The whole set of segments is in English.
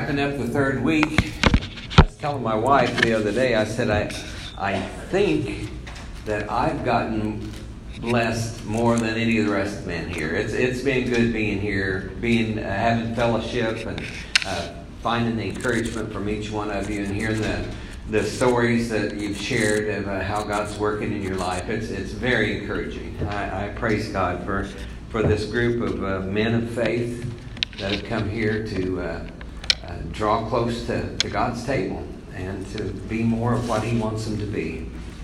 wrapping up the third week. I was telling my wife the other day, I said, I think that I've gotten blessed more than any of the rest of the men here. It's been good being here, having fellowship and finding the encouragement from each one of you and hearing the stories that you've shared of how God's working in your life. It's very encouraging. I praise God for this group of men of faith that have come here to draw close to God's table and to be more of what He wants them to be.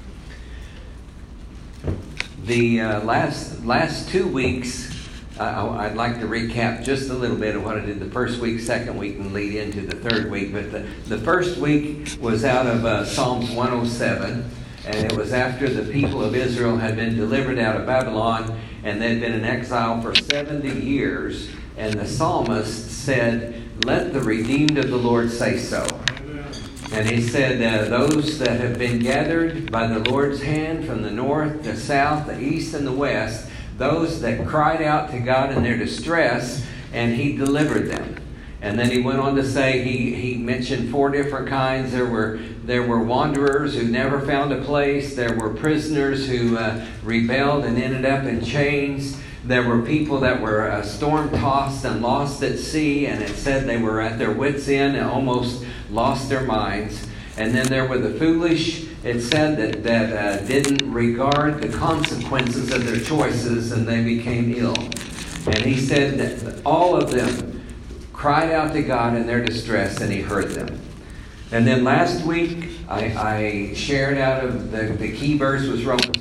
The last 2 weeks, I'd like to recap just a little bit of what I did the first week, second week, and lead into the third week. But the first week was out of Psalms 107, and it was after the people of Israel had been delivered out of Babylon, and they'd been in exile for 70 years. And the psalmist said, "Let the redeemed of the Lord say so." And he said, those that have been gathered by the Lord's hand from the north, the south, the east, and the west, those that cried out to God in their distress, and He delivered them. And then he went on to say, he mentioned 4 different kinds. There were wanderers who never found a place. There were prisoners who rebelled and ended up in chains. There were people that were storm-tossed and lost at sea, and it said they were at their wits' end and almost lost their minds. And then there were the foolish, it said, that didn't regard the consequences of their choices, and they became ill. And he said that all of them cried out to God in their distress, and He heard them. And then last week, I shared out of the key verse was Romans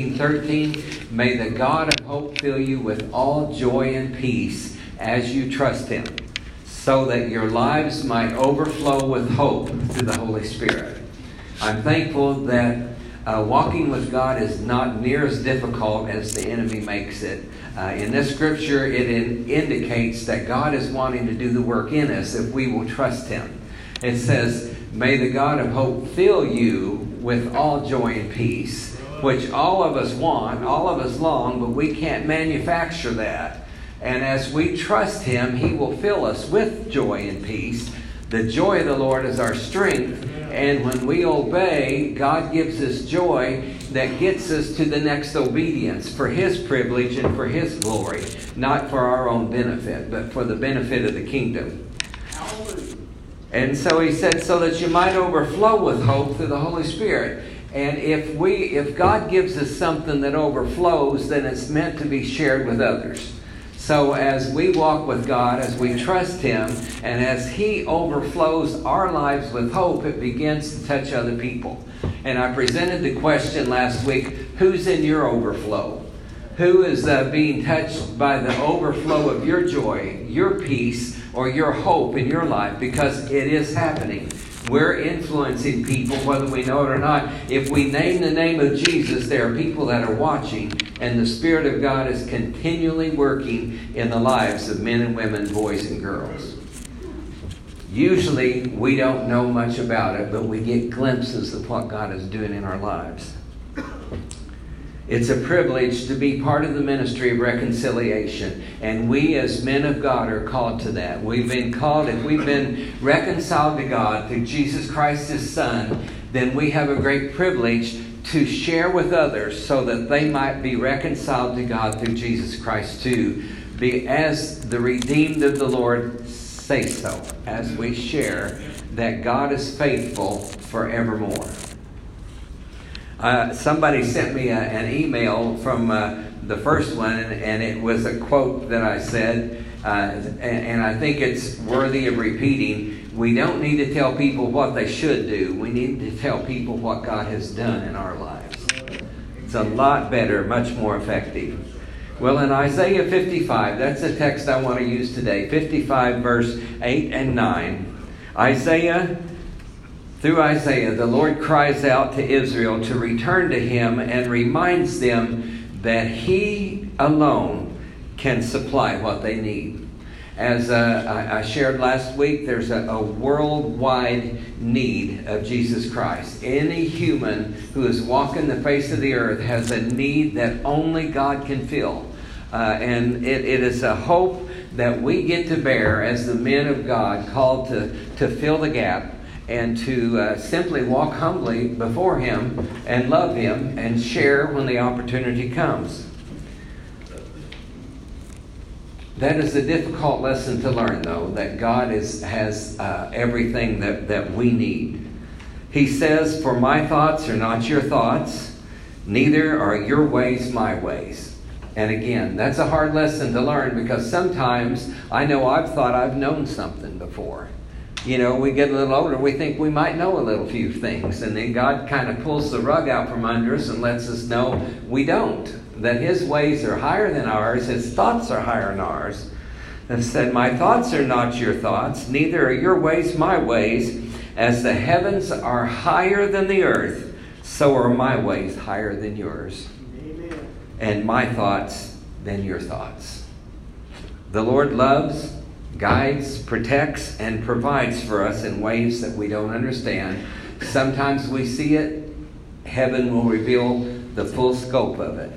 15:13. May the God of hope fill you with all joy and peace as you trust Him, so that your lives might overflow with hope through the Holy Spirit. I'm thankful that walking with God is not near as difficult as the enemy makes it. In this scripture, it indicates that God is wanting to do the work in us if we will trust Him. It says, may the God of hope fill you with all joy and peace, which all of us want, all of us long, but we can't manufacture that. And as we trust Him, He will fill us with joy and peace. The joy of the Lord is our strength. And when we obey, God gives us joy that gets us to the next obedience for His privilege and for His glory. Not for our own benefit, but for the benefit of the kingdom. And so he said, so that you might overflow with hope through the Holy Spirit. And if God gives us something that overflows, then it's meant to be shared with others. So as we walk with God, as we trust Him, and as He overflows our lives with hope, it begins to touch other people. And I presented the question last week, who's in your overflow? Who is being touched by the overflow of your joy, your peace, or your hope in your life? Because it is happening. We're influencing people whether we know it or not. If we name the name of Jesus, there are people that are watching, and the Spirit of God is continually working in the lives of men and women, boys and girls. Usually we don't know much about it, but we get glimpses of what God is doing in our lives. It's a privilege to be part of the ministry of reconciliation. And we as men of God are called to that. We've been called, if we've been reconciled to God through Jesus Christ His Son, then we have a great privilege to share with others so that they might be reconciled to God through Jesus Christ too. Be as the redeemed of the Lord say so, as we share that God is faithful forevermore. Somebody sent me an email from the first one, and it was a quote that I said, and I think it's worthy of repeating. We don't need to tell people what they should do. We need to tell people what God has done in our lives. It's a lot better, much more effective. Well, in Isaiah 55, that's the text I want to use today. 55 verse 8 and 9. Through Isaiah, the Lord cries out to Israel to return to Him and reminds them that He alone can supply what they need. As I shared last week, there's a worldwide need of Jesus Christ. Any human who is walking the face of the earth has a need that only God can fill. And it is a hope that we get to bear as the men of God called to fill the gap and to simply walk humbly before Him and love Him and share when the opportunity comes. That is a difficult lesson to learn, though, that God has everything that we need. He says, "For my thoughts are not your thoughts, neither are your ways my ways." And again, that's a hard lesson to learn, because sometimes I know I've thought I've known something before. You know, we get a little older, we think we might know a little few things, and then God kind of pulls the rug out from under us and lets us know we don't. That His ways are higher than ours, His thoughts are higher than ours. And said, "My thoughts are not your thoughts, neither are your ways my ways. As the heavens are higher than the earth, so are my ways higher than yours. Amen. And my thoughts than your thoughts." The Lord loves, guides, protects, and provides for us in ways that we don't understand. Sometimes we see it. Heaven will reveal the full scope of it.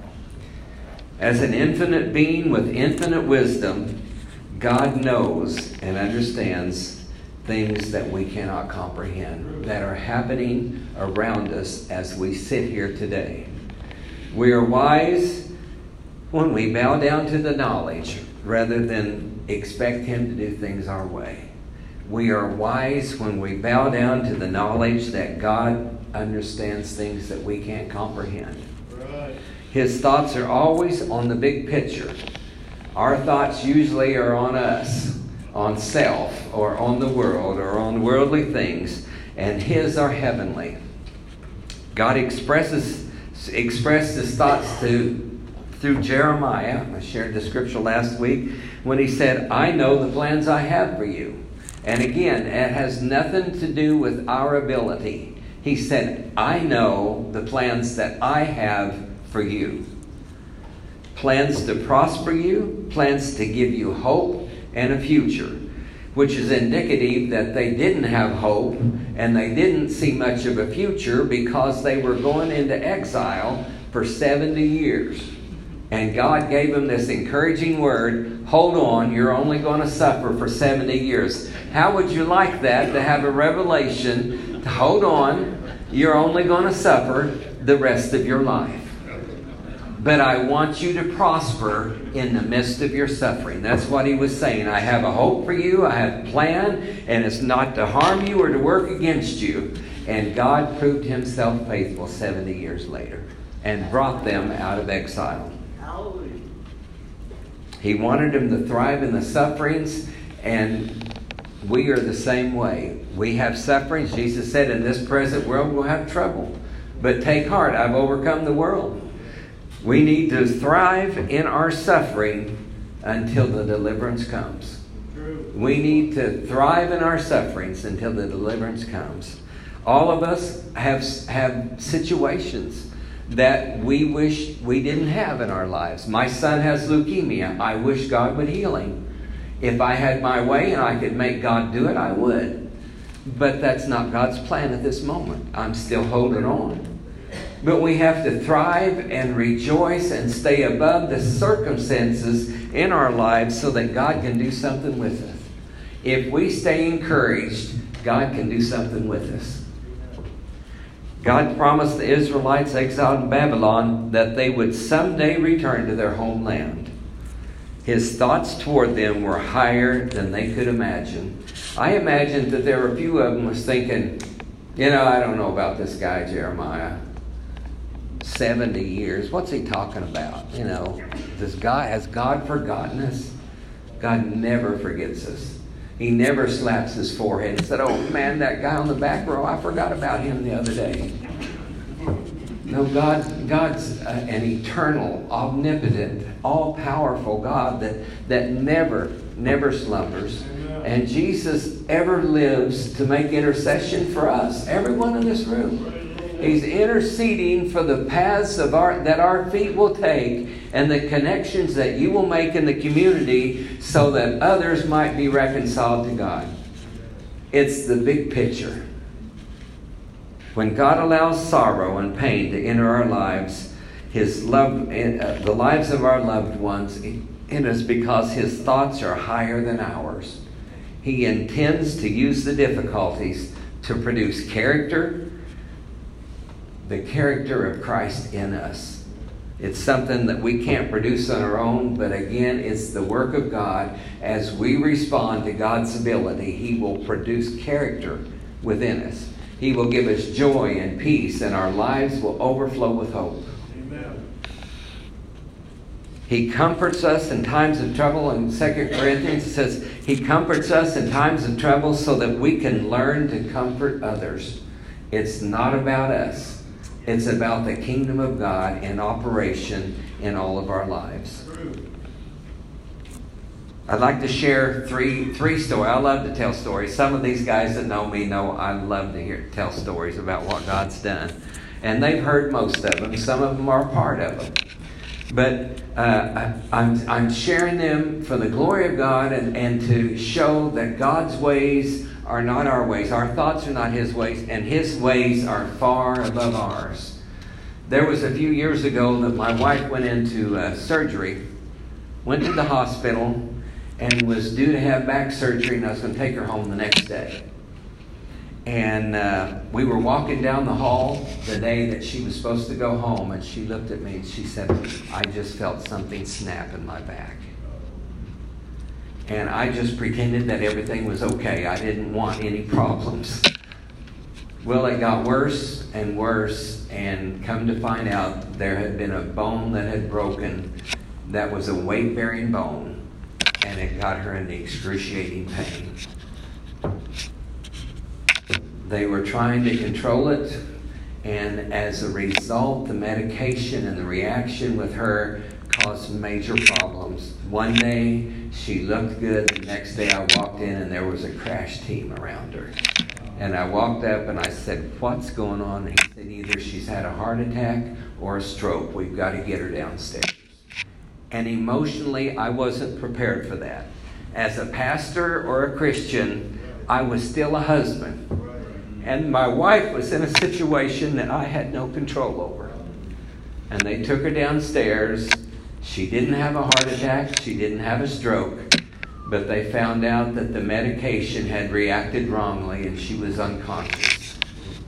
As an infinite being with infinite wisdom, God knows and understands things that we cannot comprehend, that are happening around us as we sit here today. We are wise when we bow down to the knowledge rather than expect Him to do things our way. We are wise when we bow down to the knowledge that God understands things that we can't comprehend. Right. His thoughts are always on the big picture. Our thoughts usually are on us, on self, or on the world, or on worldly things, and His are heavenly. God expressed His thoughts through Jeremiah. I shared the scripture last week when he said, "I know the plans I have for you." And again, it has nothing to do with our ability. He said, "I know the plans that I have for you." Plans to prosper you, plans to give you hope and a future, which is indicative that they didn't have hope and they didn't see much of a future because they were going into exile for 70 years. And God gave them this encouraging word, "Hold on, you're only going to suffer for 70 years. How would you like that, to have a revelation? Hold on, you're only going to suffer the rest of your life. But I want you to prosper in the midst of your suffering." That's what He was saying. I have a hope for you. I have a plan, and it's not to harm you or to work against you. And God proved Himself faithful 70 years later and brought them out of exile. He wanted them to thrive in the sufferings, and we are the same way. We have sufferings. Jesus said, "In this present world we'll have trouble. But take heart, I've overcome the world." We need to thrive in our suffering until the deliverance comes. We need to thrive in our sufferings until the deliverance comes. All of us have situations that we wish we didn't have in our lives. My son has leukemia. I wish God would heal him. If I had my way and I could make God do it, I would. But that's not God's plan at this moment. I'm still holding on. But we have to thrive and rejoice and stay above the circumstances in our lives so that God can do something with us. If we stay encouraged, God can do something with us. God promised the Israelites exiled in Babylon that they would someday return to their homeland. His thoughts toward them were higher than they could imagine. I imagine that there were a few of them was thinking, I don't know about this guy Jeremiah. 70 years. What's he talking about? Has God forgotten us? God never forgets us. He never slaps his forehead and said, "Oh man, that guy on the back row, I forgot about him the other day." No, God's an eternal, omnipotent, all-powerful God that never slumbers. And Jesus ever lives to make intercession for us, everyone in this room. He's interceding for the paths that our feet will take and the connections that you will make in the community so that others might be reconciled to God. It's the big picture. When God allows sorrow and pain to enter our lives, the lives of our loved ones, in us because His thoughts are higher than ours. He intends to use the difficulties to produce character, the character of Christ in us. It's something that we can't produce on our own, but again, it's the work of God. As we respond to God's ability, He will produce character within us. He will give us joy and peace, and our lives will overflow with hope. Amen. He comforts us in times of trouble. In 2 Corinthians it says, He comforts us in times of trouble so that we can learn to comfort others. It's not about us. It's about the kingdom of God in operation in all of our lives. I'd like to share three stories. I love to tell stories. Some of these guys that know me know I love to tell stories about what God's done. And they've heard most of them. Some of them are a part of them. But I'm sharing them for the glory of God and to show that God's ways are not our ways. Our thoughts are not His ways, and His ways are far above ours. There was a few years ago that my wife went into surgery, went to the hospital, and was due to have back surgery, and I was going to take her home the next day. And we were walking down the hall the day that she was supposed to go home, and she looked at me and she said, I just felt something snap in my back. And I just pretended that everything was okay. I didn't want any problems. Well, it got worse and worse, and come to find out there had been a bone that had broken that was a weight-bearing bone, and it got her into excruciating pain. They were trying to control it, and as a result, the medication and the reaction with her caused major problems. One day, she looked good. The next day, I walked in, and there was a crash team around her. And I walked up, and I said, what's going on? And he said, either she's had a heart attack or a stroke. We've got to get her downstairs. And emotionally, I wasn't prepared for that. As a pastor or a Christian, I was still a husband. And my wife was in a situation that I had no control over. And they took her downstairs. She didn't have a heart attack. She didn't have a stroke. But they found out that the medication had reacted wrongly and she was unconscious.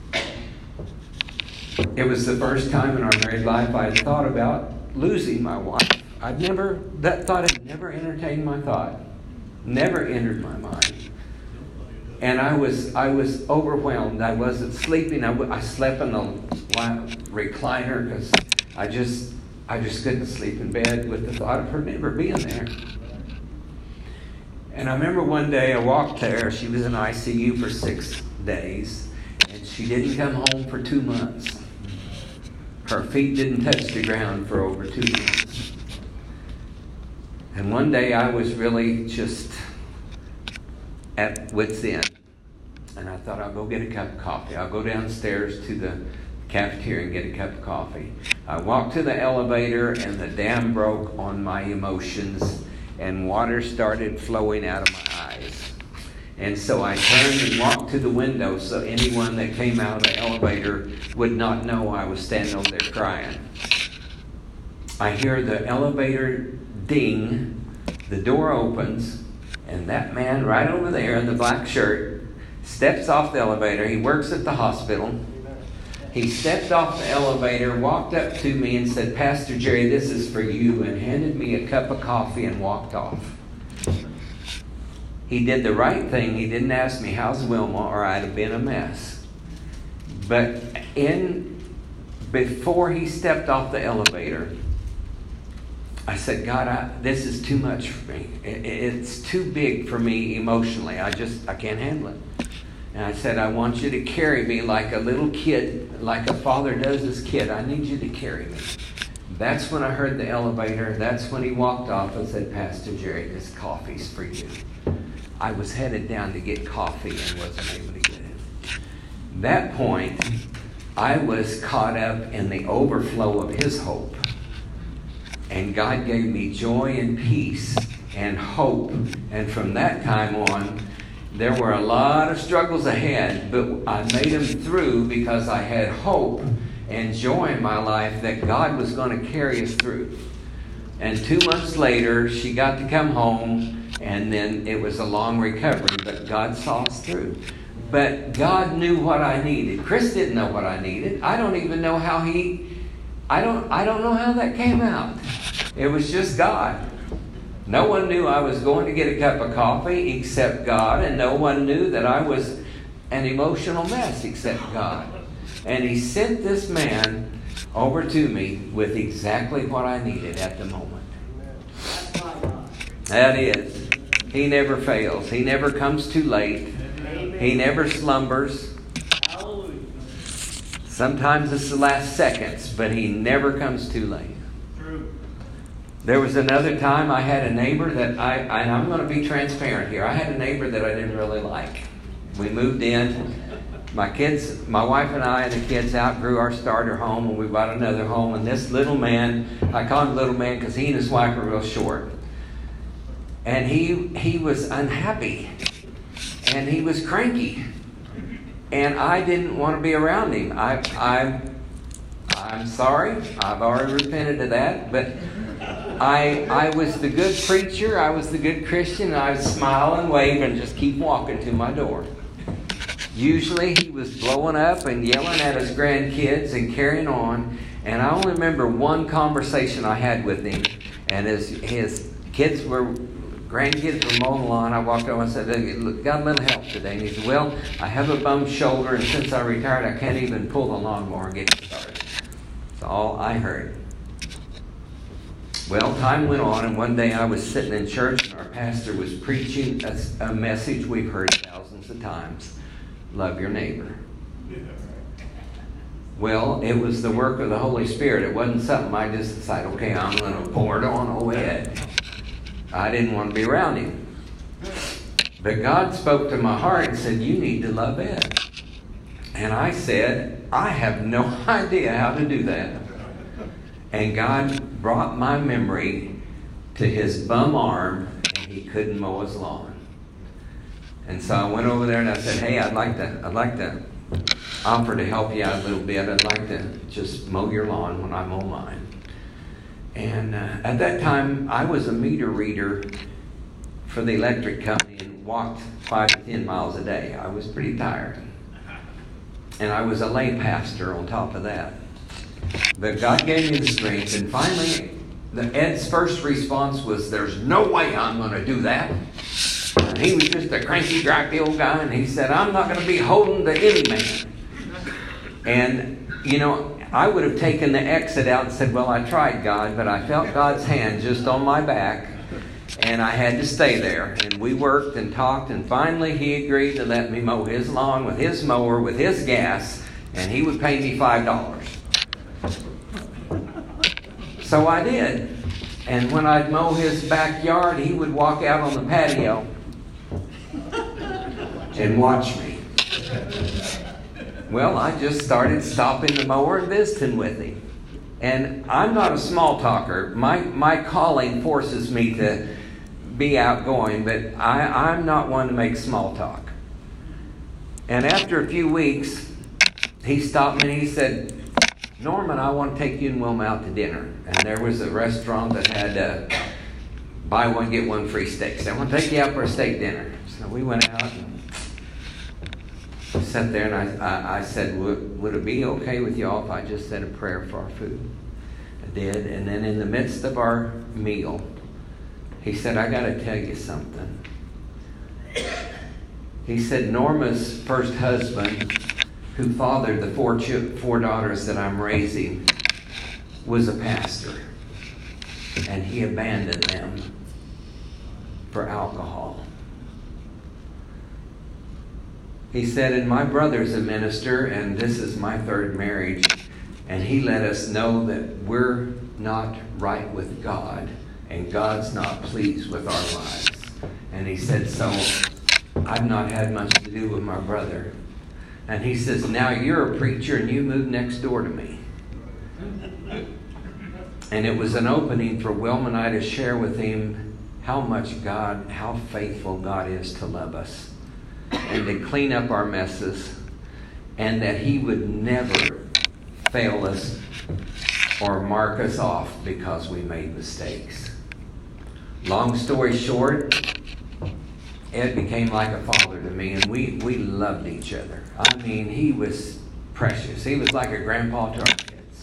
It was the first time in our married life I had thought about losing my wife. That thought had never entertained my thought. Never entered my mind. And I was overwhelmed. I wasn't sleeping. I slept in the recliner because I just couldn't sleep in bed with the thought of her never being there. And I remember one day I walked there. She was in ICU for 6 days, and she didn't come home for 2 months. Her feet didn't touch the ground for over 2 months. And one day I was really just at wit's end. And I thought, I'll go get a cup of coffee. I'll go downstairs to the cafeteria and get a cup of coffee. I walked to the elevator, and the dam broke on my emotions, and water started flowing out of my eyes. And so I turned and walked to the window so anyone that came out of the elevator would not know I was standing over there crying. I hear the elevator ding, the door opens, and that man right over there in the black shirt steps off the elevator. He works at the hospital. He stepped off the elevator, walked up to me and said, Pastor Jerry, this is for you, and handed me a cup of coffee and walked off. He did the right thing. He didn't ask me, how's Wilma, or I'd have been a mess. But before he stepped off the elevator, I said, God, this is too much for me. It's too big for me emotionally. I can't handle it. And I said, I want you to carry me like a little kid, like a father does his kid. I need you to carry me. That's when I heard the elevator. That's when he walked off and said, Pastor Jerry, this coffee's for you. I was headed down to get coffee and wasn't able to get it. At that point, I was caught up in the overflow of His hope. And God gave me joy and peace and hope. And from that time on, there were a lot of struggles ahead, but I made them through because I had hope and joy in my life that God was going to carry us through. And 2 months later, she got to come home, and then it was a long recovery, but God saw us through. But God knew what I needed. Chris didn't know what I needed. I don't even know how I don't know how that came out. It was just God. No one knew I was going to get a cup of coffee except God, and no one knew that I was an emotional mess except God. And He sent this man over to me with exactly what I needed at the moment. That is. He never fails. He never comes too late. He never slumbers. Sometimes it's the last seconds, but He never comes too late. There was another time I had a neighbor that and I'm going to be transparent here. I had a neighbor that I didn't really like. We moved in. My wife and I and the kids outgrew our starter home, and we bought another home. And this little man, I call him little man because he and his wife were real short. And he was unhappy. And he was cranky. And I didn't want to be around him. I'm sorry. I've already repented of that. But I was the good preacher. I was the good Christian. And I would smile and wave and just keep walking to my door. Usually he was blowing up and yelling at his grandkids and carrying on. And I only remember one conversation I had with him. And his grandkids were mowing the lawn. I walked over and said, "Look, got a little help today?" And he said, "Well, I have a bum shoulder, and since I retired, I can't even pull the lawnmower and get it started." That's all I heard. Well, time went on, and one day I was sitting in church, and our pastor was preaching a message we've heard thousands of times. Love your neighbor. Well, it was the work of the Holy Spirit. It wasn't something I just decided, okay, I'm going to pour it on Ed. I didn't want to be around him. But God spoke to my heart and said, you need to love Ed. And I said, I have no idea how to do that. And God brought my memory to his bum arm, and he couldn't mow his lawn. And so I went over there and I said, hey, I'd like to offer to help you out a little bit. I'd like to just mow your lawn when I mow mine. And at that time, I was a meter reader for the electric company and walked 5 to 10 miles a day. I was pretty tired. And I was a lay pastor on top of that. But God gave me the strength. And finally, Ed's first response was, there's no way I'm going to do that. And he was just a cranky, gripey old guy. And he said, I'm not going to be holding to any man. And, you know, I would have taken the exit out and said, well, I tried, God, but I felt God's hand just on my back, and I had to stay there. And we worked and talked, and finally he agreed to let me mow his lawn with his mower, with his gas, and he would pay me $5. So I did. And when I'd mow his backyard, he would walk out on the patio and watch me. Well, I just started stopping the mower and visiting with him. And I'm not a small talker. My calling forces me to be outgoing, but I'm not one to make small talk. And after a few weeks, he stopped me and he said, Norman, I want to take you and Wilma out to dinner. And there was a restaurant that had buy one, get one free steak. So I want to take you out for a steak dinner. So we went out and sat there, and I said, would it be okay with y'all if I just said a prayer for our food? I did. And then in the midst of our meal, he said, I got to tell you something. He said, Norma's first husband, who fathered the four daughters that I'm raising, was a pastor. And he abandoned them for alcohol. He said, and my brother's a minister, and this is my third marriage, and he let us know that we're not right with God, and God's not pleased with our lives. And he said, so I've not had much to do with my brother. And he says, now you're a preacher, and you moved next door to me. And it was an opening for Wilma and I to share with him how faithful God is to love us, and to clean up our messes, and that he would never fail us or mark us off because we made mistakes. Long story short, Ed became like a father to me, and we loved each other. I mean, he was precious. He was like a grandpa to our kids.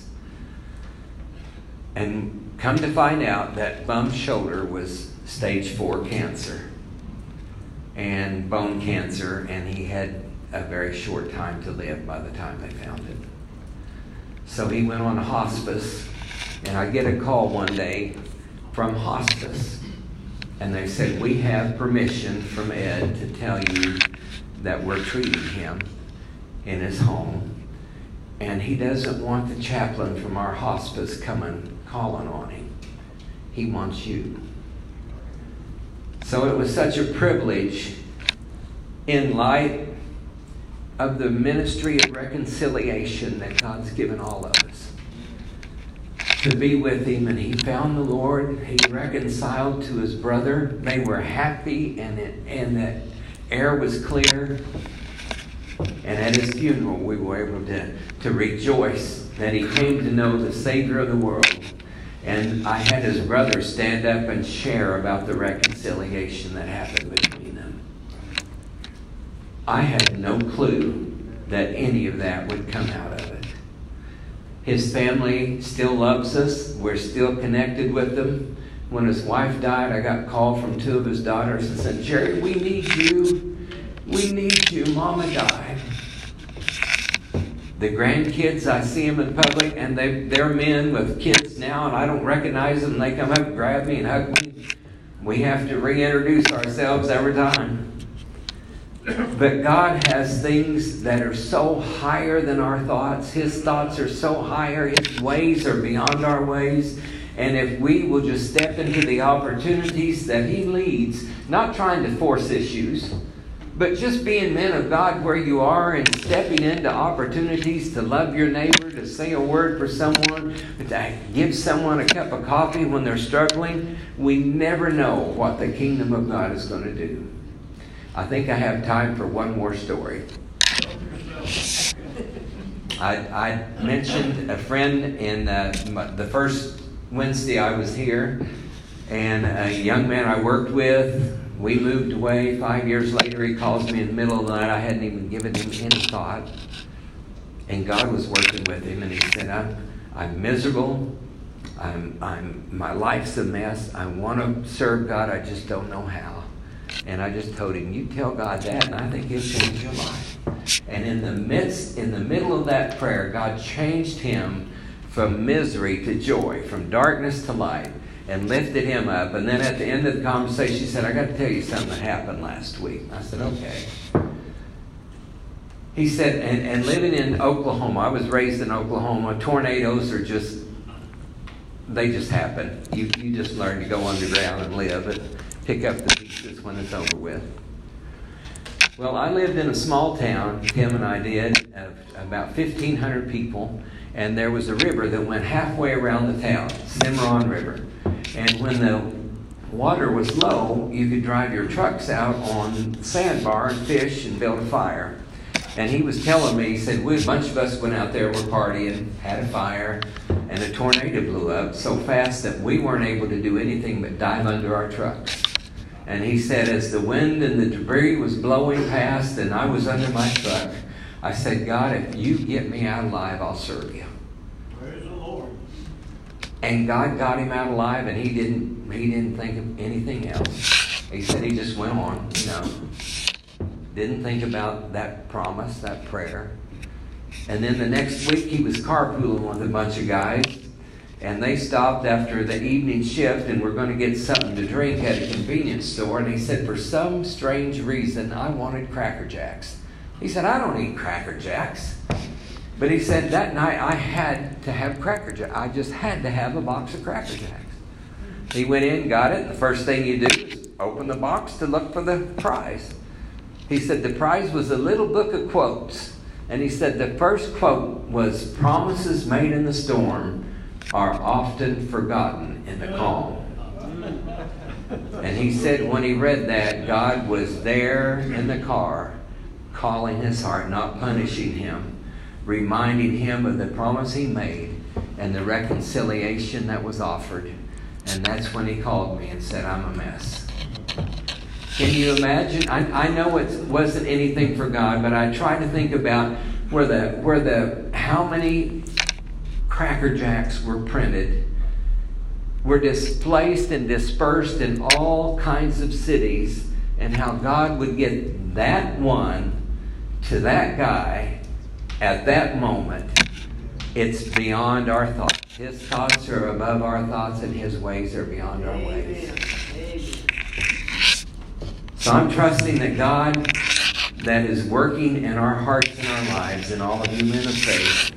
And come to find out that Bum's shoulder was stage 4 cancer and bone cancer, and he had a very short time to live by the time they found it. So he went on hospice, and I get a call one day from hospice, and they said, we have permission from Ed to tell you that we're treating him in his home, and he doesn't want the chaplain from our hospice coming calling on him. He wants you. So it was such a privilege, in light of the ministry of reconciliation that God's given all of us, to be with him. And he found the Lord. He reconciled to his brother. They were happy, and that air was clear. And at his funeral, we were able to rejoice that he came to know the Savior of the world. And I had his brother stand up and share about the reconciliation that happened between them. I had no clue that any of that would come out of it. His family still loves us. We're still connected with them. When his wife died, I got a call from 2 of his daughters and said, Jerry, we need you. We need you. Mama died. The grandkids, I see them in public, and they're men with kids now, and I don't recognize them. They come up and grab me and hug me. We have to reintroduce ourselves every time. But God has things that are so higher than our thoughts. His thoughts are so higher. His ways are beyond our ways. And if we will just step into the opportunities that he leads, not trying to force issues, but just being men of God where you are and stepping into opportunities to love your neighbor, to say a word for someone, to give someone a cup of coffee when they're struggling, we never know what the kingdom of God is going to do. I think I have time for one more story. I mentioned a friend in the first Wednesday I was here, and a young man I worked with. We moved away. 5 years later, he calls me in the middle of the night. I hadn't even given him any thought. And God was working with him, and he said, I'm miserable. My life's a mess. I want to serve God. I just don't know how. And I just told him, you tell God that, and I think he'll change your life. And in the middle of that prayer, God changed him from misery to joy, from darkness to light, and lifted him up. And then at the end of the conversation, he said, I got to tell you something that happened last week. I said, okay. He said, and living in Oklahoma, I was raised in Oklahoma, tornadoes are they just happen. You just learn to go underground and live and pick up the pieces when it's over with. Well, I lived in a small town, Tim and I did, of about 1,500 people, and there was a river that went halfway around the town, Cimarron River. And when the water was low, you could drive your trucks out on the sandbar and fish and build a fire. And he was telling me, he said, a bunch of us went out there, were partying, had a fire, and a tornado blew up so fast that we weren't able to do anything but dive under our trucks. And he said, as the wind and the debris was blowing past and I was under my truck, I said, God, if you get me out alive, I'll serve you. Praise the Lord. And God got him out alive, and he didn't think of anything else. He said he just went on, Didn't think about that promise, that prayer. And then the next week he was carpooling with a bunch of guys, and they stopped after the evening shift and were going to get something to drink at a convenience store. And he said, for some strange reason, I wanted Cracker Jacks. He said, I don't eat Cracker Jacks. But he said, that night I had to have Cracker Jacks. I just had to have a box of Cracker Jacks. He went in, got it. The first thing you do is open the box to look for the prize. He said the prize was a little book of quotes. And he said the first quote was, promises made in the storm are often forgotten in the calm. And he said when he read that, God was there in the car, calling his heart, not punishing him, reminding him of the promise he made and the reconciliation that was offered. And that's when he called me and said, I'm a mess. Can you imagine? I know it wasn't anything for God, but I try to think about how many Cracker Jacks were printed, were displaced and dispersed in all kinds of cities, and how God would get that one to that guy at that moment. It's beyond our thoughts. His thoughts are above our thoughts, and His ways are beyond our ways. So I'm trusting that God, that is working in our hearts and our lives, and all of you men of faith,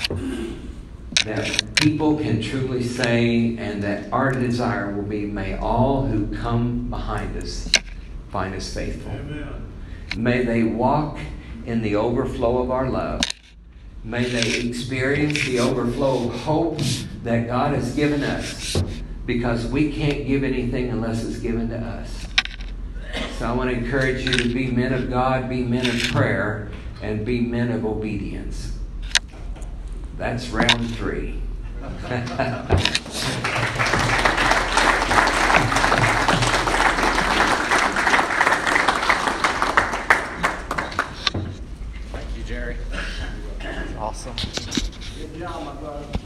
that people can truly say, and that our desire will be, may all who come behind us find us faithful. Amen. May they walk in the overflow of our love. May they experience the overflow of hope that God has given us, because we can't give anything unless it's given to us. So I want to encourage you to be men of God, be men of prayer, and be men of obedience. That's round 3. Thank you, Jerry. Awesome. Good job, my brother.